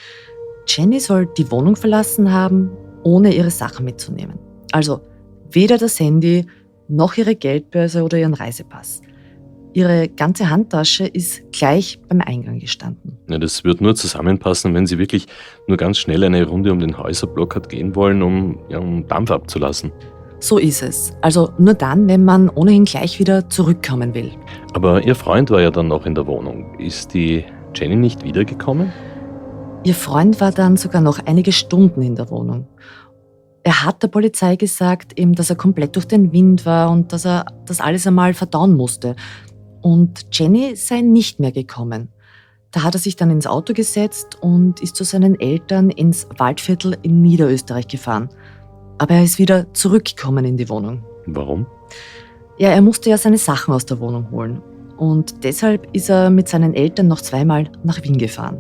Jenny soll die Wohnung verlassen haben, ohne ihre Sachen mitzunehmen. Also weder das Handy, noch ihre Geldbörse oder ihren Reisepass. Ihre ganze Handtasche ist gleich beim Eingang gestanden. Ja, das wird nur zusammenpassen, wenn sie wirklich nur ganz schnell eine Runde um den Häuserblock hat gehen wollen, um, ja, um Dampf abzulassen. So ist es. Also nur dann, wenn man ohnehin gleich wieder zurückkommen will. Aber ihr Freund war ja dann noch in der Wohnung. Ist die Jenny nicht wiedergekommen? Ihr Freund war dann sogar noch einige Stunden in der Wohnung. Er hat der Polizei gesagt, eben, dass er komplett durch den Wind war und dass er das alles einmal verdauen musste. Und Jenny sei nicht mehr gekommen. Da hat er sich dann ins Auto gesetzt und ist zu seinen Eltern ins Waldviertel in Niederösterreich gefahren. Aber er ist wieder zurückgekommen in die Wohnung. Warum? Ja, er musste ja seine Sachen aus der Wohnung holen. Und deshalb ist er mit seinen Eltern noch zweimal nach Wien gefahren.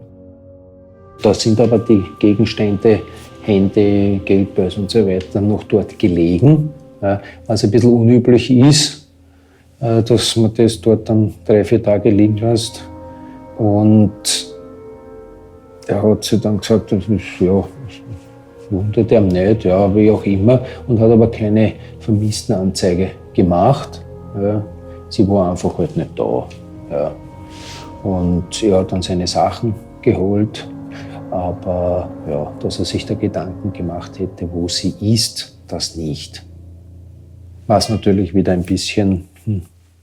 Da sind aber die Gegenstände, Handy, Geldbörse und so weiter noch dort gelegen, was ein bisschen unüblich ist, dass man das dort dann drei, vier Tage liegen lässt. Und er hat sich dann gesagt, das ist, ja, das wundert ihm nicht, ja, wie auch immer, und hat aber keine Vermisstenanzeige gemacht. Ja. Sie war einfach halt nicht da. Ja. Und er hat dann seine Sachen geholt, aber ja, dass er sich da Gedanken gemacht hätte, wo sie ist, das nicht. Was natürlich wieder ein bisschen, hm,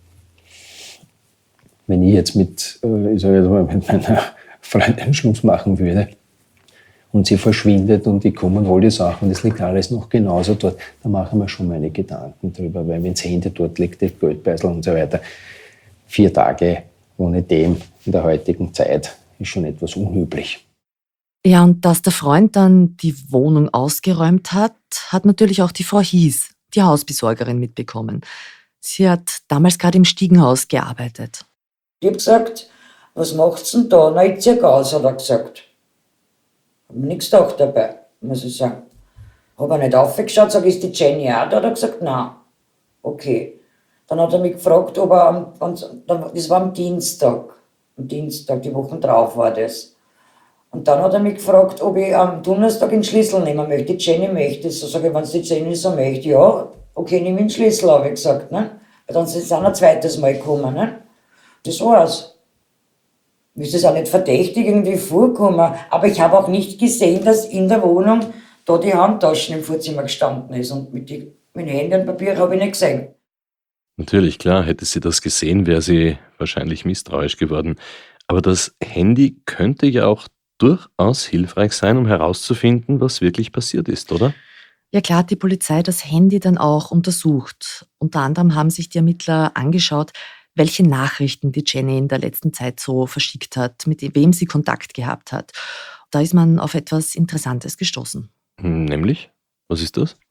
wenn ich jetzt mit, äh, ich sag jetzt mal, mit meiner Freundin Schluss machen würde und sie verschwindet und ich komme und hole die Sachen und es liegt alles noch genauso dort, dann mache ich mir schon meine Gedanken drüber, weil wenn das Handy dort liegt, das Geldbeutel und so weiter, vier Tage ohne dem in der heutigen Zeit ist schon etwas unüblich. Ja, und dass der Freund dann die Wohnung ausgeräumt hat, hat natürlich auch die Frau Hies, die Hausbesorgerin, mitbekommen. Sie hat damals gerade im Stiegenhaus gearbeitet. Ich hab gesagt, was macht's denn da? Na, ich zieh aus, hat er gesagt. Hab mir nichts gedacht dabei, muss ich sagen. Hab er nicht aufgeschaut, sag, ist die Jenny auch da? Hat er gesagt, nein. Okay. Dann hat er mich gefragt, ob er am, das war am Dienstag, am Dienstag, die Woche drauf war das. Und dann hat er mich gefragt, ob ich am Donnerstag den Schlüssel nehmen möchte. Die Jenny möchte. So sage ich, wenn es die Jenny so möchte, ja, okay, nimm den Schlüssel, habe ich gesagt. Ne? Weil dann ist es auch ein zweites Mal gekommen. Ne? Das war's. Mir ist das auch nicht verdächtig irgendwie vorgekommen. Aber ich habe auch nicht gesehen, dass in der Wohnung da die Handtaschen im Vorzimmer gestanden ist. Und mit den mit Handy und Papier habe ich nicht gesehen. Natürlich, klar, hätte sie das gesehen, wäre sie wahrscheinlich misstrauisch geworden. Aber das Handy könnte ja auch durchaus hilfreich sein, um herauszufinden, was wirklich passiert ist, oder? Ja klar, hat die Polizei das Handy dann auch untersucht. Unter anderem haben sich die Ermittler angeschaut, welche Nachrichten die Jenny in der letzten Zeit so verschickt hat, mit wem sie Kontakt gehabt hat. Da ist man auf etwas Interessantes gestoßen. Nämlich? Was ist das?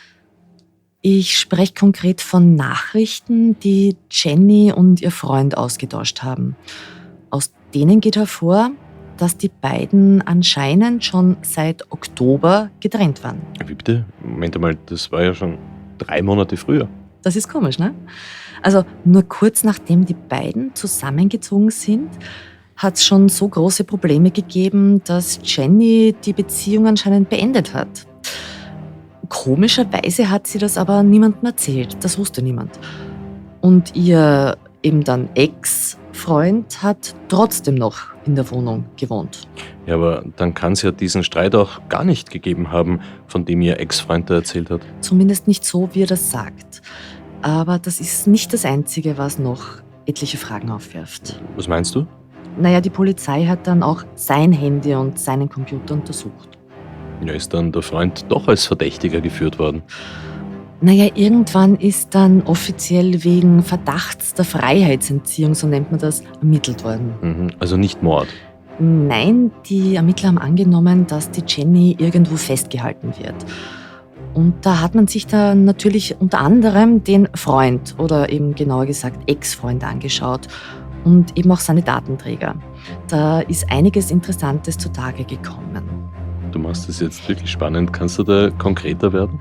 Ich spreche konkret von Nachrichten, die Jenny und ihr Freund ausgetauscht haben. Aus denen geht hervor, dass die beiden anscheinend schon seit Oktober getrennt waren. Wie bitte? Moment einmal, das war ja schon drei Monate früher. Das ist komisch, ne? Also nur kurz nachdem die beiden zusammengezogen sind, hat es schon so große Probleme gegeben, dass Jenny die Beziehung anscheinend beendet hat. Komischerweise hat sie das aber niemandem erzählt. Das wusste niemand. Und ihr eben dann Ex-Freund hat trotzdem noch in der Wohnung gewohnt. Ja, aber dann kann es ja diesen Streit auch gar nicht gegeben haben, von dem ihr Ex-Freund da erzählt hat. Zumindest nicht so, wie er das sagt. Aber das ist nicht das Einzige, was noch etliche Fragen aufwirft. Was meinst du? Naja, die Polizei hat dann auch sein Handy und seinen Computer untersucht. Ja, ist dann der Freund doch als Verdächtiger geführt worden? Naja, irgendwann ist dann offiziell wegen Verdachts der Freiheitsentziehung, so nennt man das, ermittelt worden. Mhm, also nicht Mord. Nein, die Ermittler haben angenommen, dass die Jenny irgendwo festgehalten wird. Und da hat man sich dann natürlich unter anderem den Freund oder eben genauer gesagt Ex-Freund angeschaut und eben auch seine Datenträger. Da ist einiges Interessantes zutage gekommen. Du machst es jetzt wirklich spannend. Kannst du da konkreter werden?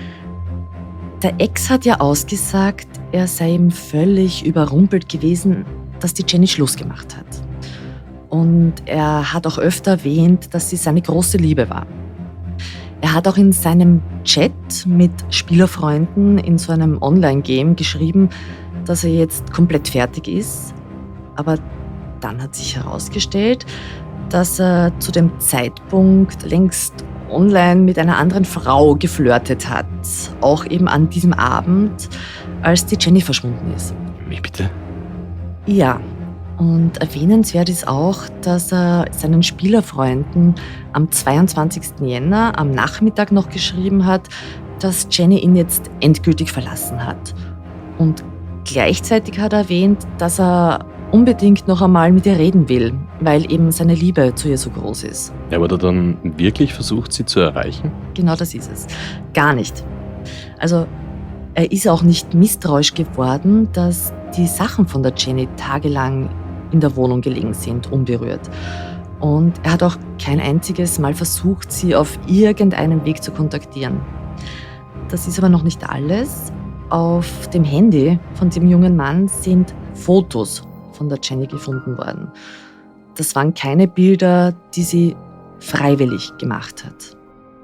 Der Ex hat ja ausgesagt, er sei ihm völlig überrumpelt gewesen, dass die Jenny Schluss gemacht hat. Und er hat auch öfter erwähnt, dass sie seine große Liebe war. Er hat auch in seinem Chat mit Spielerfreunden in so einem Online-Game geschrieben, dass er jetzt komplett fertig ist. Aber dann hat sich herausgestellt, dass er zu dem Zeitpunkt längst online mit einer anderen Frau geflirtet hat. Auch eben an diesem Abend, als die Jenny verschwunden ist. Wie bitte? Ja, und erwähnenswert ist auch, dass er seinen Spielerfreunden am zweiundzwanzigsten Jänner am Nachmittag noch geschrieben hat, dass Jenny ihn jetzt endgültig verlassen hat. Und gleichzeitig hat er erwähnt, dass er unbedingt noch einmal mit ihr reden will, weil eben seine Liebe zu ihr so groß ist. Ja, aber hat er dann wirklich versucht, sie zu erreichen? Genau das ist es. Gar nicht. Also er ist auch nicht misstrauisch geworden, dass die Sachen von der Jenny tagelang in der Wohnung gelegen sind, unberührt. Und er hat auch kein einziges Mal versucht, sie auf irgendeinem Weg zu kontaktieren. Das ist aber noch nicht alles. Auf dem Handy von dem jungen Mann sind Fotos von der Jenny gefunden worden. Das waren keine Bilder, die sie freiwillig gemacht hat.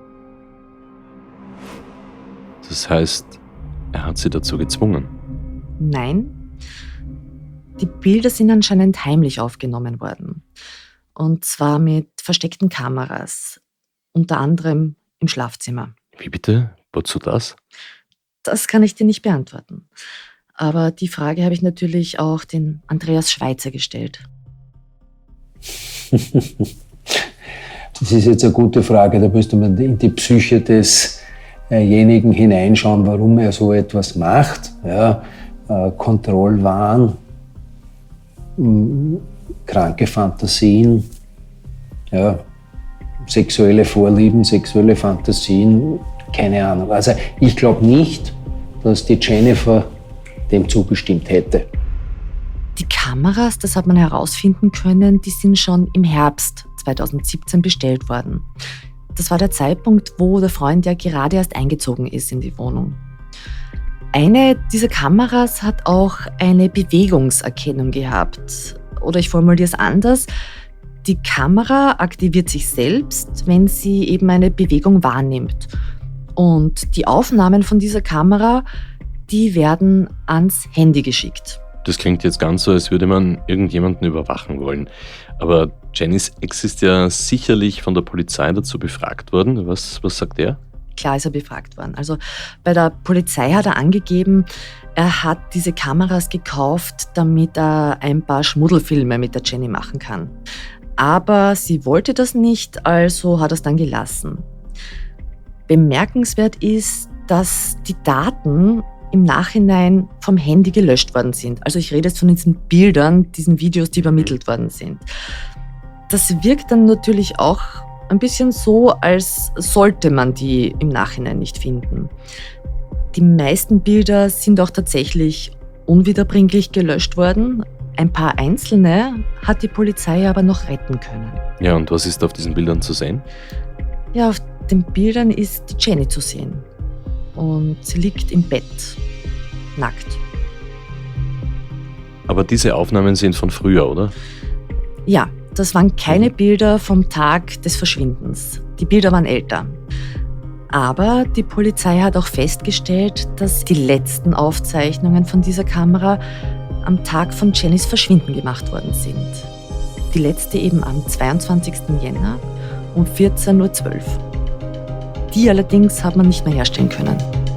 Das heißt, er hat sie dazu gezwungen? Nein. Die Bilder sind anscheinend heimlich aufgenommen worden. Und zwar mit versteckten Kameras. Unter anderem im Schlafzimmer. Wie bitte? Wozu das? Das kann ich dir nicht beantworten. Aber die Frage habe ich natürlich auch den Andreas Schweizer gestellt. Das ist jetzt eine gute Frage. Da müsste man in die Psyche desjenigen hineinschauen, warum er so etwas macht. Ja, äh, Kontrollwahn, mh, kranke Fantasien, ja, sexuelle Vorlieben, sexuelle Fantasien, keine Ahnung. Also ich glaube nicht, dass die Jennifer dem zugestimmt hätte. Die Kameras, das hat man herausfinden können, die sind schon im Herbst zweitausendsiebzehn bestellt worden. Das war der Zeitpunkt, wo der Freund ja gerade erst eingezogen ist in die Wohnung. Eine dieser Kameras hat auch eine Bewegungserkennung gehabt. Oder ich formuliere es anders. Die Kamera aktiviert sich selbst, wenn sie eben eine Bewegung wahrnimmt. Und die Aufnahmen von dieser Kamera, die werden ans Handy geschickt. Das klingt jetzt ganz so, als würde man irgendjemanden überwachen wollen. Aber Jennys Ex ist ja sicherlich von der Polizei dazu befragt worden. Was, was sagt er? Klar ist er befragt worden. Also bei der Polizei hat er angegeben, er hat diese Kameras gekauft, damit er ein paar Schmuddelfilme mit der Jenny machen kann. Aber sie wollte das nicht, also hat er es dann gelassen. Bemerkenswert ist, dass die Daten im Nachhinein vom Handy gelöscht worden sind. Also ich rede jetzt von diesen Bildern, diesen Videos, die übermittelt worden sind. Das wirkt dann natürlich auch ein bisschen so, als sollte man die im Nachhinein nicht finden. Die meisten Bilder sind auch tatsächlich unwiederbringlich gelöscht worden. Ein paar einzelne hat die Polizei aber noch retten können. Ja, und was ist auf diesen Bildern zu sehen? Ja, auf den Bildern ist die Jenny zu sehen. Und sie liegt im Bett, nackt. Aber diese Aufnahmen sind von früher, oder? Ja, das waren keine Bilder vom Tag des Verschwindens. Die Bilder waren älter. Aber die Polizei hat auch festgestellt, dass die letzten Aufzeichnungen von dieser Kamera am Tag von Jennys Verschwinden gemacht worden sind. Die letzte eben am zweiundzwanzigsten Jänner um vierzehn Uhr zwölf. Die allerdings hat man nicht mehr herstellen können.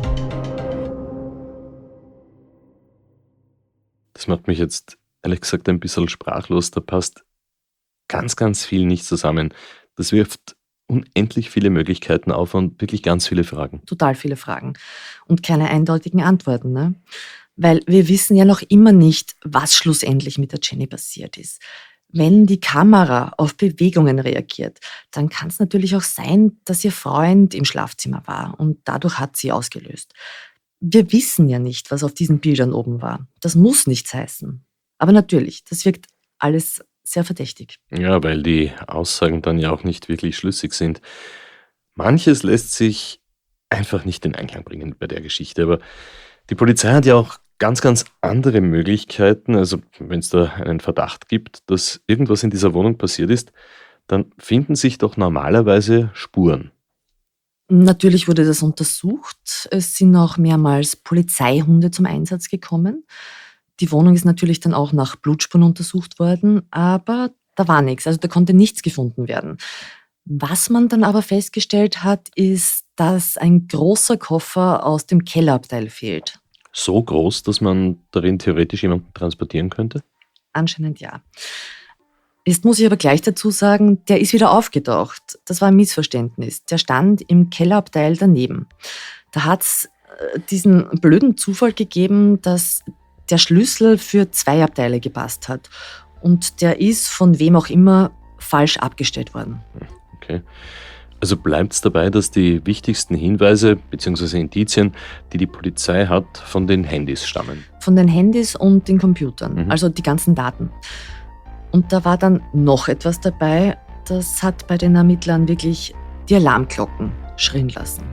Das macht mich jetzt ehrlich gesagt ein bisschen sprachlos. Da passt ganz, ganz viel nicht zusammen. Das wirft unendlich viele Möglichkeiten auf und wirklich ganz viele Fragen. Total viele Fragen und keine eindeutigen Antworten, ne? Weil wir wissen ja noch immer nicht, was schlussendlich mit der Jenny passiert ist. Wenn die Kamera auf Bewegungen reagiert, dann kann es natürlich auch sein, dass ihr Freund im Schlafzimmer war und dadurch hat sie ausgelöst. Wir wissen ja nicht, was auf diesen Bildern oben war. Das muss nichts heißen. Aber natürlich, das wirkt alles sehr verdächtig. Ja, weil die Aussagen dann ja auch nicht wirklich schlüssig sind. Manches lässt sich einfach nicht in Einklang bringen bei der Geschichte, aber die Polizei hat ja auch ganz, ganz andere Möglichkeiten. Also wenn es da einen Verdacht gibt, dass irgendwas in dieser Wohnung passiert ist, dann finden sich doch normalerweise Spuren. Natürlich wurde das untersucht. Es sind auch mehrmals Polizeihunde zum Einsatz gekommen. Die Wohnung ist natürlich dann auch nach Blutspuren untersucht worden, aber da war nichts. Also da konnte nichts gefunden werden. Was man dann aber festgestellt hat, ist, dass ein großer Koffer aus dem Kellerabteil fehlt. So groß, dass man darin theoretisch jemanden transportieren könnte? Anscheinend ja. Jetzt muss ich aber gleich dazu sagen, der ist wieder aufgetaucht. Das war ein Missverständnis. Der stand im Kellerabteil daneben. Da hat es diesen blöden Zufall gegeben, dass der Schlüssel für zwei Abteile gepasst hat. Und der ist von wem auch immer falsch abgestellt worden. Okay. Also bleibt es dabei, dass die wichtigsten Hinweise bzw. Indizien, die die Polizei hat, von den Handys stammen. Von den Handys und den Computern, Mhm. also die ganzen Daten. Und da war dann noch etwas dabei, das hat bei den Ermittlern wirklich die Alarmglocken schrillen lassen.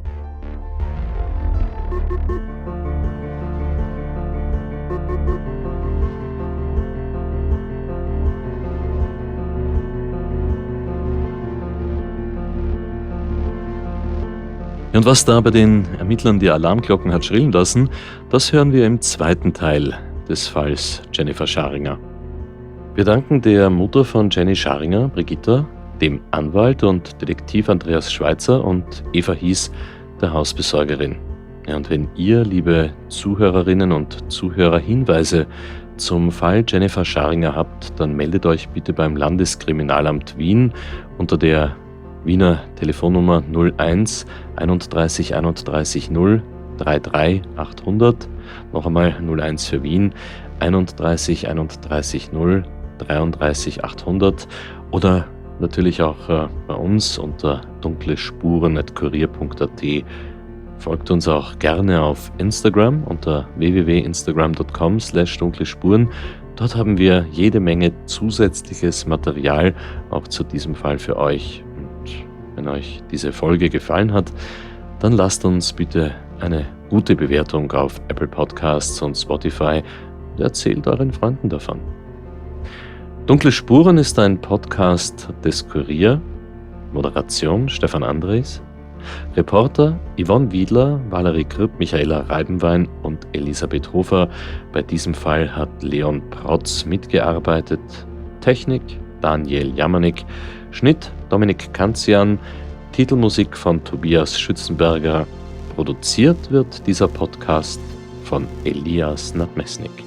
Und was da bei den Ermittlern die Alarmglocken hat schrillen lassen, das hören wir im zweiten Teil des Falls Jennifer Scharinger. Wir danken der Mutter von Jenny Scharinger, Brigitta, dem Anwalt und Detektiv Andreas Schweitzer und Eva Hies, der Hausbesorgerin. Ja, und wenn ihr, liebe Zuhörerinnen und Zuhörer, Hinweise zum Fall Jennifer Scharinger habt, dann meldet euch bitte beim Landeskriminalamt Wien unter der Wiener Telefonnummer null eins einunddreißig einunddreißig null dreiunddreißig achthundert, noch einmal null eins für Wien, einunddreißig einunddreißig null dreiunddreißig achthundert oder natürlich auch äh, bei uns unter dunklespuren at kurier punkt at. Folgt uns auch gerne auf Instagram unter w w w punkt instagram punkt com slash dunklespuren. Dort haben wir jede Menge zusätzliches Material auch zu diesem Fall für euch. Wenn euch diese Folge gefallen hat, dann lasst uns bitte eine gute Bewertung auf Apple Podcasts und Spotify und erzählt euren Freunden davon. Dunkle Spuren ist ein Podcast des Kurier. Moderation Stefan Andres. Reporter Yvonne Wiedler, Valerie Kripp, Michaela Reibenwein und Elisabeth Hofer. Bei diesem Fall hat Leon Protz mitgearbeitet. Technik Daniel Jamanik. Schnitt Dominik Kanzian, Titelmusik von Tobias Schützenberger. Produziert wird dieser Podcast von Elias Nadmesnik.